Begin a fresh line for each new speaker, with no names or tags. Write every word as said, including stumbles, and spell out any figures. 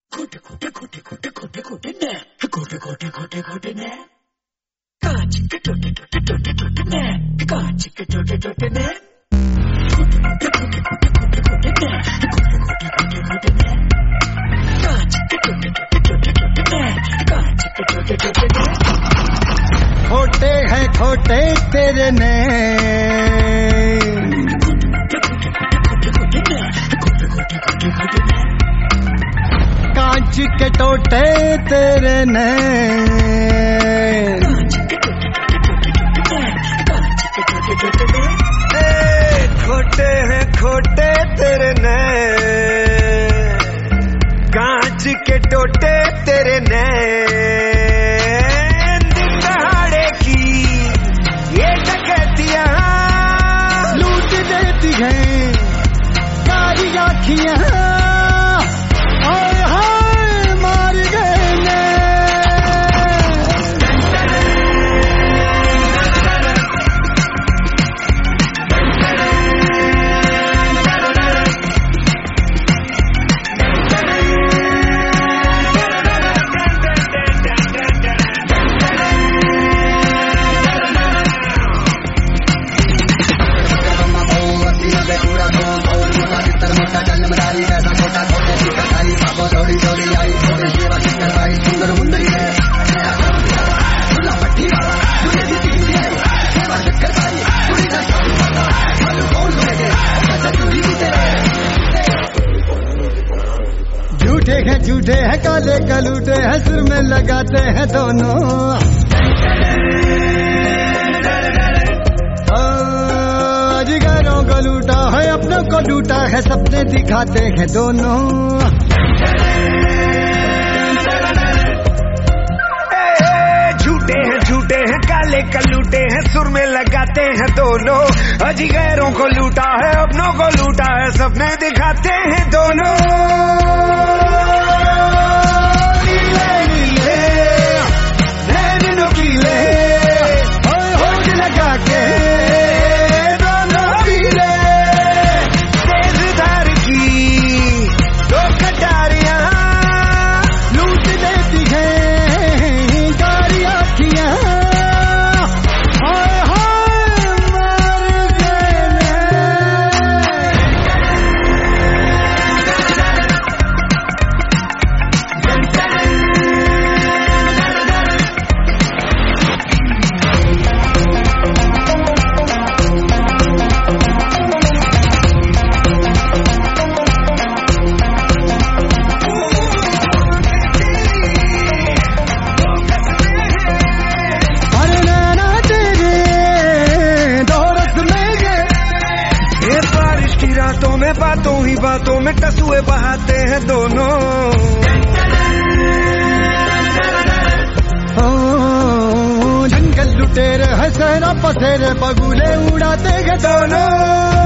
खोटे खोटे खोटे खोटे खोटे खोटे ने खोटे खोटे खोटे खोटे ने कांच के टोटे टोटे टोटे टोटे ने कांच के टोटे टोटे ने खोटे खोटे खोटे खोटे खोटे खोटे ने खोटे खोटे खोटे खोटे ने कांच के टोटे टोटे टोटे टोटे ने कांच के टोटे टोटे ने
खोटे हैं खोटे तेरे ने कांच के टोटे तेरे ने खोटे हैं खोटे तेरे ने कांच के टोटे तेरे ने दिहाड़े की ये डकैतियां लूट देती हैं सारी आँखियां झूठे हैं झूठे हैं काले कलूटे हैं सुर में लगाते हैं दोनों अजगरों को लूटा है अपनों को लूटा है सपने दिखाते हैं दोनों झूठे हैं झूठे हैं काले कलूटे हैं सुर में लगाते हैं दोनों अजगरों को लूटा है अपनों को लूटा है सपने दिखाते हैं दोनों बातों ही बातों में टसुए बहाते हैं दोनों ओ जंगल लुटेरे है सहरा पथेरे बगुले उड़ाते हैं दोनों